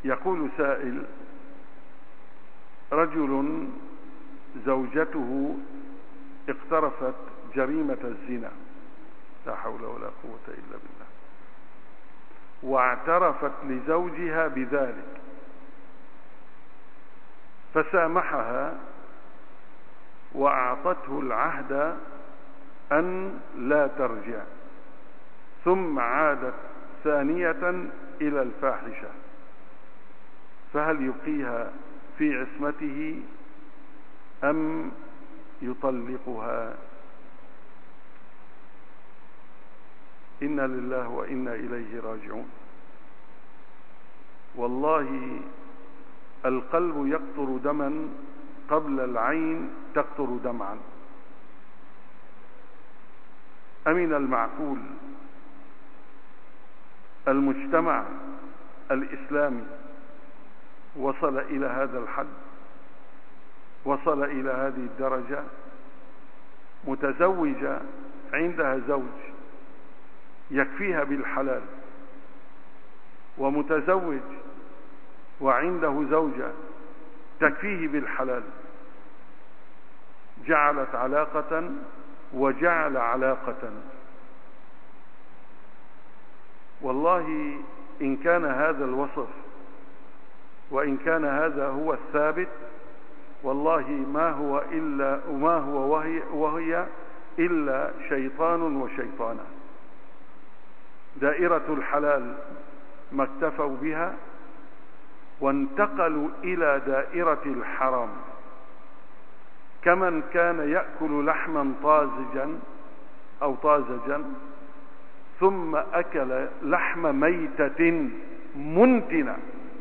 يقول سائل: رجل زوجته اقترفت جريمة الزنا، لا حول ولا قوة إلا بالله، واعترفت لزوجها بذلك، فسامحها وأعطته العهد أن لا ترجع، ثم عادت ثانية إلى الفاحشة، فهل يبقيها في عصمته أم يطلقها؟ إنا لله وإنا إليه راجعون. والله القلب يقطر دما قبل العين تقطر دمعا. أمن المعقول المجتمع الإسلامي وصل إلى هذا الحد، وصل إلى هذه الدرجة؟ متزوجة عندها زوج يكفيها بالحلال، ومتزوج وعنده زوجة تكفيه بالحلال، جعلت علاقة وجعل علاقة. والله إن كان هذا الوصف وإن كان هذا هو الثابت، والله ما هو وهي إلا شيطان وشيطانة. دائرة الحلال ما اكتفوا بها وانتقلوا إلى دائرة الحرام، كمن كان يأكل لحما طازجا أو طازجا ثم أكل لحم ميتة منتنة.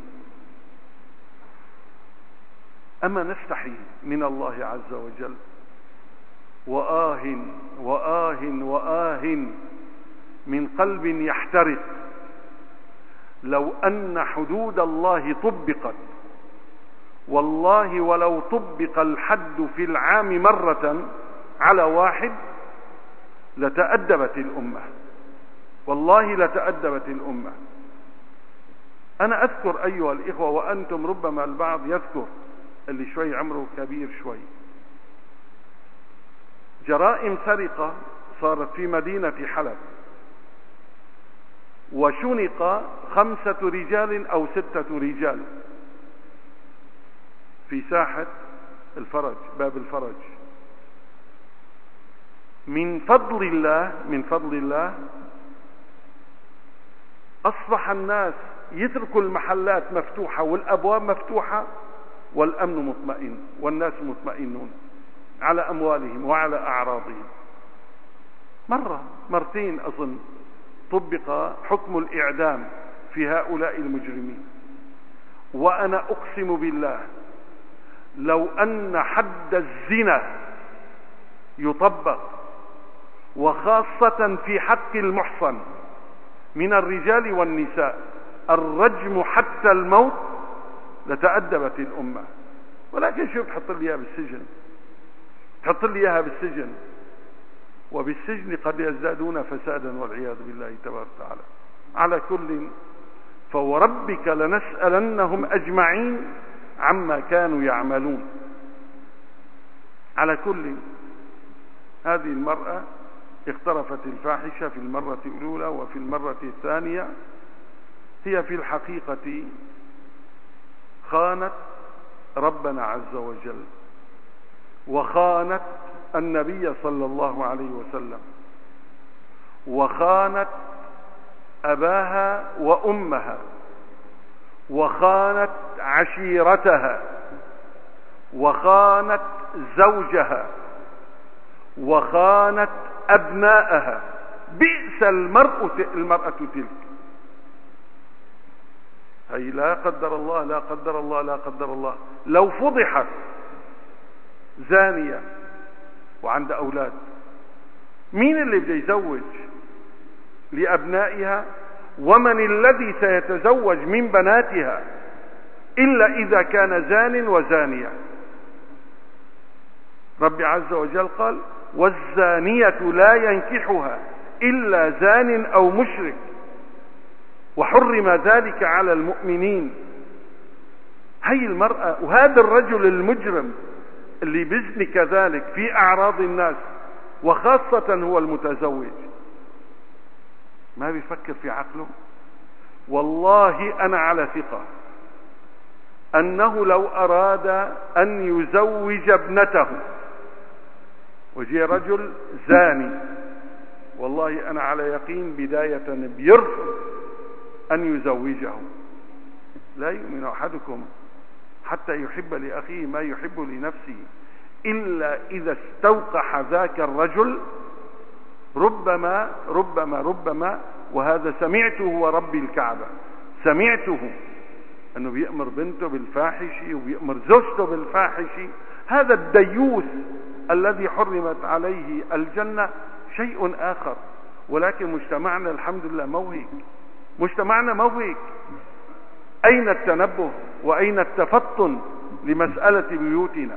أما نستحي من الله عز وجل؟ وآه وآه وآه من قلب يحترق لو أن حدود الله طبقت. والله ولو طبق الحد في العام مرة على واحد لتأدبت الأمة، والله لتأدبت الأمة. أنا أذكر أيها الإخوة، وأنتم ربما البعض يذكر، اللي شوي عمره كبير شوي، جرائم سرقة صارت في مدينة حلب، وشنق 5 رجال أو 6 رجال في ساحة الفرج، باب الفرج. من فضل الله أصبح الناس يتركوا المحلات مفتوحة والأبواب مفتوحة والأمن مطمئن، والناس مطمئنون على أموالهم وعلى أعراضهم. مرتين أظن طبق حكم الإعدام في هؤلاء المجرمين. وأنا أقسم بالله لو أن حد الزنا يطبق، وخاصة في حق المحصن من الرجال والنساء، الرجم حتى الموت، لتأدبت الأمة. ولكن شو بتحط لي إياها بالسجن؟ تحط لي إياها بالسجن، وبالسجن قد يزدادون فسادا والعياذ بالله تبارك وتعالى. على كل، فوربك لنسألنهم أجمعين عما كانوا يعملون. على كل، هذه المرأة اقترفت الفاحشة في المرة الأولى وفي المرة الثانية. هي في الحقيقة خانت ربنا عز وجل، وخانت النبي صلى الله عليه وسلم، وخانت أباها وأمها، وخانت عشيرتها، وخانت زوجها، وخانت أبناءها. بئس المرأة تلك. هي لا قدر الله لا قدر الله لا قدر الله، لو فضحت زانية وعند أولاد، مين اللي بده يزوج لأبنائها؟ ومن الذي سيتزوج من بناتها إلا إذا كان زان وزانية؟ رب عز وجل قال: والزانية لا ينكحها إلا زان أو مشرك، وحرم ذلك على المؤمنين. هي المرأة وهذا الرجل المجرم اللي بيزني كذلك في أعراض الناس، وخاصة هو المتزوج، ما بيفكر في عقله؟ والله أنا على ثقة أنه لو أراد أن يزوج ابنته وجي رجل زاني، والله أنا على يقين بداية بيرفض أن يزوجه. لا يؤمن أحدكم حتى يحب لأخيه ما يحب لنفسه إلا إذا استوقح ذاك الرجل ربما وهذا سمعته ورب الكعبة، سمعته أنه بيأمر بنته بالفاحش وبيأمر زوجته بالفاحش. هذا الديوث الذي حرمت عليه الجنة شيء آخر، ولكن مجتمعنا الحمد لله موهيك، مجتمعنا موهيك. أين التنبه وأين التفطن لمسألة بيوتنا؟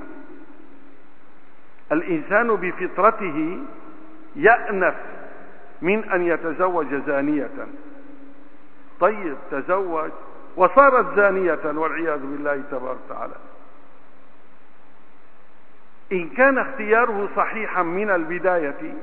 الإنسان بفطرته يأنف من أن يتزوج زانية. طيب تزوج وصارت زانية والعياذ بالله تبارك وتعالى، إن كان اختياره صحيحا من البداية،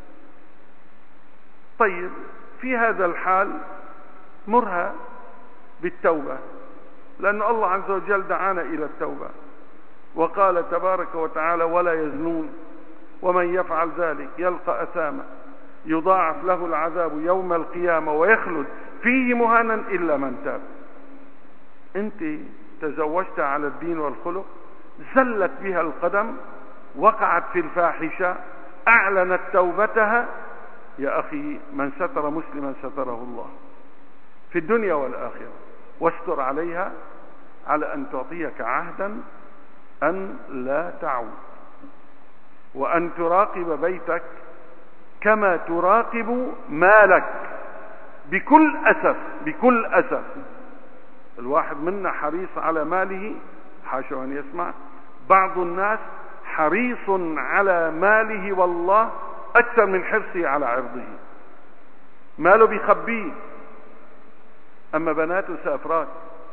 طيب في هذا الحال مرها بالتوبة، لأن الله عز وجل دعانا إلى التوبة، وقال تبارك وتعالى ولا يزنون ومن يفعل ذلك يلقى أثاما يضاعف له العذاب يوم القيامة ويخلد فيه مهانا إلا من تاب. أنت تزوجت على الدين والخلق، زلت بها القدم، وقعت في الفاحشة، أعلنت توبتها، يا أخي من ستر مسلما ستره الله في الدنيا والآخرة، واستر عليها على أن تعطيك عهدا أن لا تعود، وأن تراقب بيتك كما تراقب مالك. بكل أسف الواحد منا حريص على ماله، حاشا أن يسمع بعض الناس حريص على ماله والله أكثر من حرصه على عرضه، ماله بيخبيه. أما بناته سافرات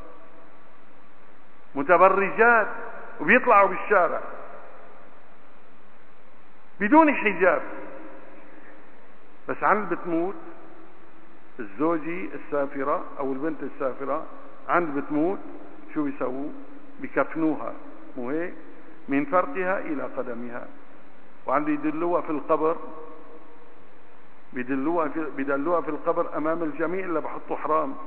متبرجات وبيطلعوا بالشارع بدون حجاب، بس عند بتموت الزوجي السافرة أو البنت السافرة، عند بتموت شو بيسووا؟ بكفنوها، مو هيك؟ من فرقها إلى قدمها، وعند يدلوها في القبر، بيدلوها في القبر أمام الجميع اللي بحطوا حرام.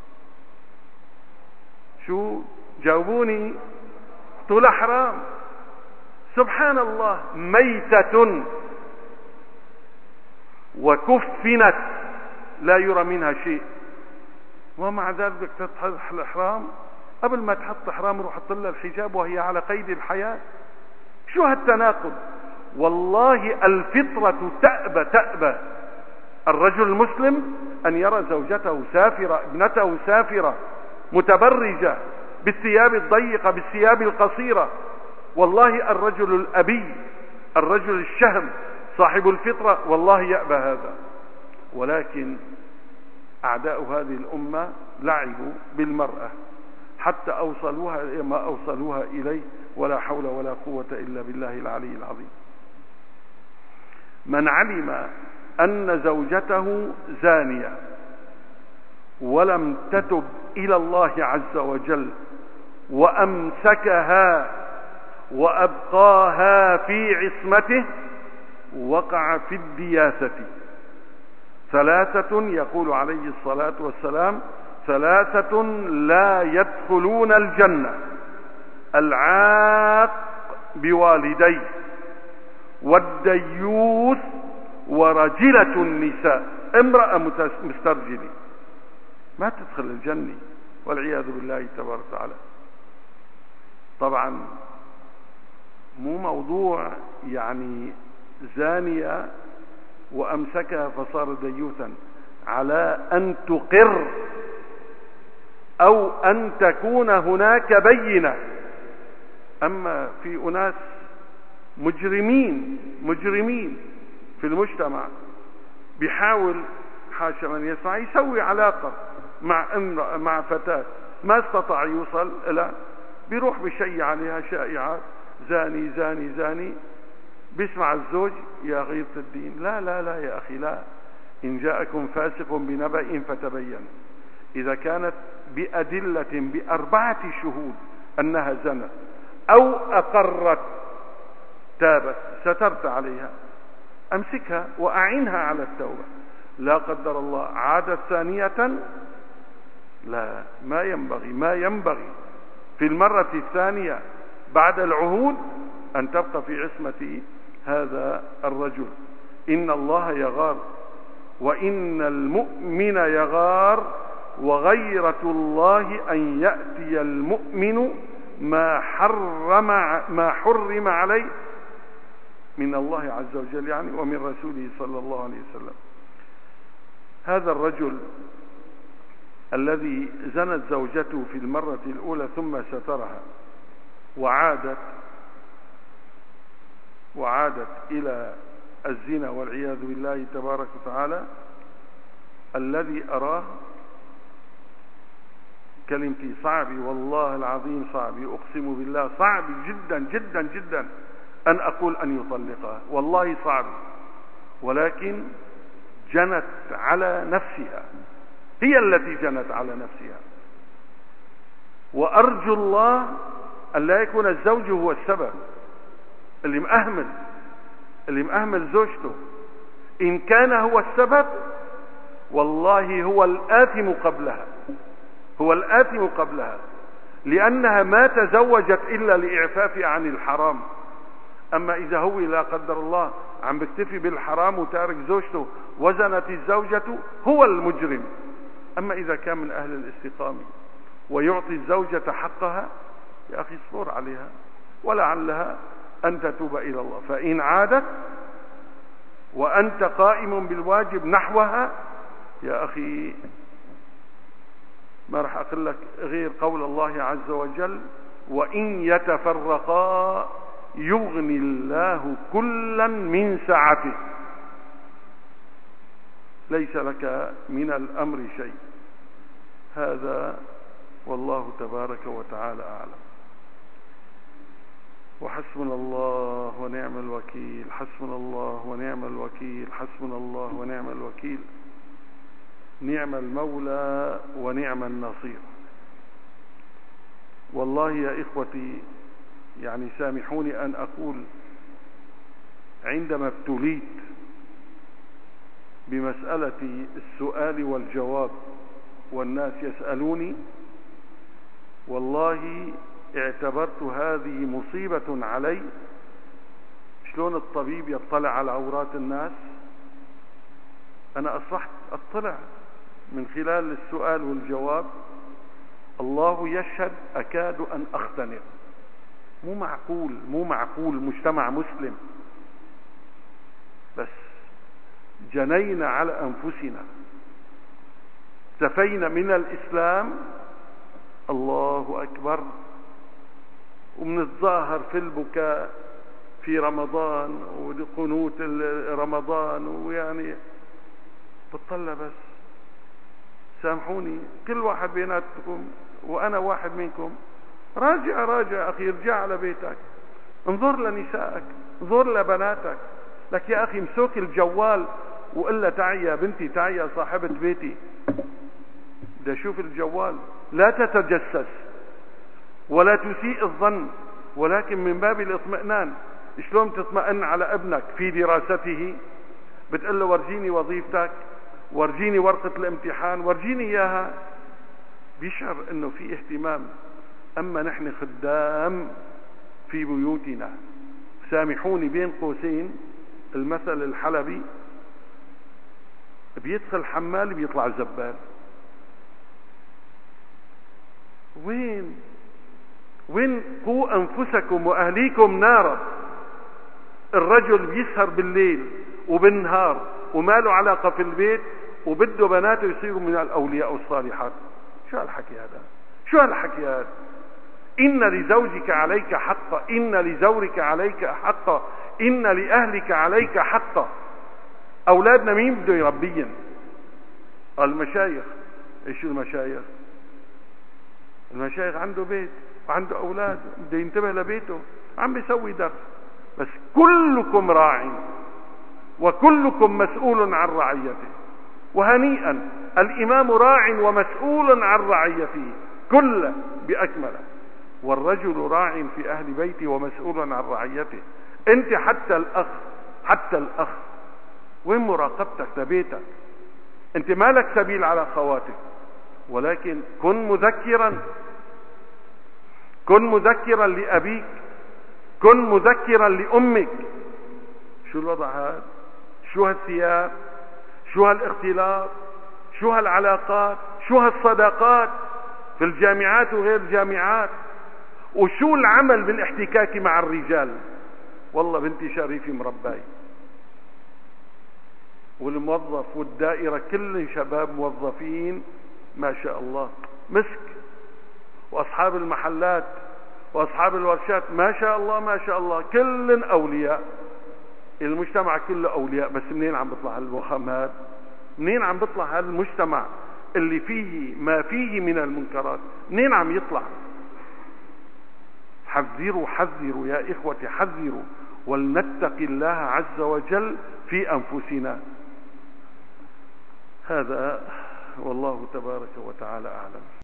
شو جاوبوني؟ طول حرام. سبحان الله، ميتة وكفنت لا يرى منها شيء، ومع ذلك بدك تحط الحرام. قبل ما تحط حرام روح حط لها الحجاب وهي على قيد الحياة. شو هالتناقض؟ والله الفطرة تأبى الرجل المسلم أن يرى زوجته سافرة، ابنته سافرة متبرجة بالثياب الضيقة بالثياب القصيرة. والله الرجل الأبي، الرجل الشهم صاحب الفطرة والله يأبى هذا. ولكن أعداء هذه الأمة لعبوا بالمرأة حتى أوصلوها ما أوصلوها إليه، ولا حول ولا قوة إلا بالله العلي العظيم. من علم أن زوجته زانية ولم تتب إلى الله عز وجل وأمسكها وأبقاها في عصمته وقع في الدياثة. ثلاثة يقول عليه الصلاة والسلام: ثلاثة لا يدخلون الجنة: العاق بوالديه، والديوث، ورجلة النساء. امرأة مسترجلة ما تدخل الجنة والعياذ بالله تبارك وتعالى. طبعا مو موضوع يعني زانية وأمسكها فصار ديوثا، على أن تقر أو أن تكون هناك بينة. أما في أناس مجرمين في المجتمع بيحاول حاشا من يسمع يسوي علاقة مع فتاة ما استطاع يوصل إلى بيروح بشيء عليها شائعات، زاني زاني زاني، بيسمع الزوج يا غيرة الدين، لا لا لا يا أخي لا، إن جاءكم فاسق بنبأ فتبين. إذا كانت بأدلة ب4 شهود أنها زنت أو أقرت تابت، سترت عليها، أمسكها وأعنها على التوبة. لا قدر الله عادت ثانية، لا، ما ينبغي في المرة الثانية بعد العهود أن تبقى في عصمة هذا الرجل. إن الله يغار، وإن المؤمن يغار، وغيرة الله أن يأتي المؤمن ما حرم عليه من الله عز وجل يعني، ومن رسوله صلى الله عليه وسلم. هذا الرجل الذي زنت زوجته في المرة الأولى ثم سترها وعادت إلى الزنا والعياذ بالله تبارك وتعالى، الذي أراه كلمتي صعب، والله العظيم صعب، أقسم بالله صعب جدا جدا جدا أن أقول أن يطلقها، والله صعب، ولكن جنت على نفسها، هي التي جنت على نفسها. وأرجو الله أن لا يكون الزوج هو السبب، اللي مأهمل زوجته. إن كان هو السبب والله هو الآثم قبلها، لأنها ما تزوجت إلا لإعفافها عن الحرام. أما إذا هو لا قدر الله عم بيكتفي بالحرام وتارك زوجته وزنت الزوجة، هو المجرم. أما إذا كان من أهل الاستقامة ويعطي الزوجة حقها، يا أخي اصبر عليها ولعلها أن تتوب إلى الله. فإن عادت وأنت قائم بالواجب نحوها، يا أخي ما رح أقول لك غير قول الله عز وجل: وإن يتفرقا يغني الله كلا من سعته، ليس لك من الأمر شيء. هذا والله تبارك وتعالى أعلم. وحسبنا الله ونعم الوكيل، حسبنا الله ونعم الوكيل، حسبنا الله ونعم الوكيل، نعم المولى ونعم النصير. والله يا إخوتي، يعني سامحوني أن أقول، عندما ابتليت بمسألة السؤال والجواب والناس يسألوني، والله اعتبرت هذه مصيبة علي. شلون الطبيب يطلع على عورات الناس؟ أنا أصبحت أطلع من خلال السؤال والجواب. الله يشهد أكاد أن أختنق. مو معقول مجتمع مسلم، بس جنينا على أنفسنا، اكتفينا من الإسلام، الله أكبر، ومنتظاهر في البكاء في رمضان وقنوت رمضان، ويعني بتطلع. بس سامحوني، كل واحد بيناتكم وأنا واحد منكم، راجع أخي، ارجع على بيتك، انظر لنسائك، انظر لبناتك. لك يا أخي مسوك الجوال وقل لها تعي يا بنتي، تعي يا صاحبة بيتي، ده شوف الجوال. لا تتجسس ولا تسيء الظن، ولكن من باب الاطمئنان. شلون تطمئن على ابنك في دراسته؟ بتقول له ورجيني وظيفتك، ورجيني ورقة الامتحان، ورجيني إياها، بيشعر انه في اهتمام. اما نحن خدام في بيوتنا. سامحوني بين قوسين، المثل الحلبي: بيدخل حمال بيطلع زبال. وين قوا أنفسكم وأهليكم نارا. الرجل بيسهر بالليل وبالنهار وما له علاقة في البيت، وبده بناته يصيروا من الأولياء والصالحات. شو هالحكي هذا؟ إن لزوجك عليك حقا، إن لزورك عليك حقا، إن لأهلك عليك حقا. أولادنا مين بده يربيهم؟ المشايخ. إيش المشايخ عنده بيت وعنده أولاد بده ينتبه لبيته، عم بيسوي درس. بس كلكم راع وكلكم مسؤول عن رعيته. وهنيئا، الإمام راع ومسؤول عن رعيته كله بأكمله، والرجل راع في أهل بيته ومسؤول عن رعيته. أنت حتى الأخ وين مراقبتك لبيتك؟ أنت ما لك سبيل على خواتك، ولكن كن مذكرا لأبيك، كن مذكرا لأمك. شو الوضع هذا؟ شو هالثياب؟ شو هالاختلاط؟ شو هالعلاقات؟ شو هالصداقات في الجامعات وغير الجامعات؟ وشو العمل بالاحتكاك مع الرجال؟ والله بنتي شريفي مرباي، والموظف والدائرة كل شباب موظفين ما شاء الله مسك، واصحاب المحلات واصحاب الورشات ما شاء الله ما شاء الله كل اولياء. المجتمع كله اولياء. بس منين عم بيطلع هالوخم هذا؟ منين عم بيطلع هذا المجتمع اللي فيه ما فيه من المنكرات؟ منين عم يطلع؟ حذروا يا إخوتي، حذروا، ولنتق الله عز وجل في أنفسنا. هذا والله تبارك وتعالى أعلم.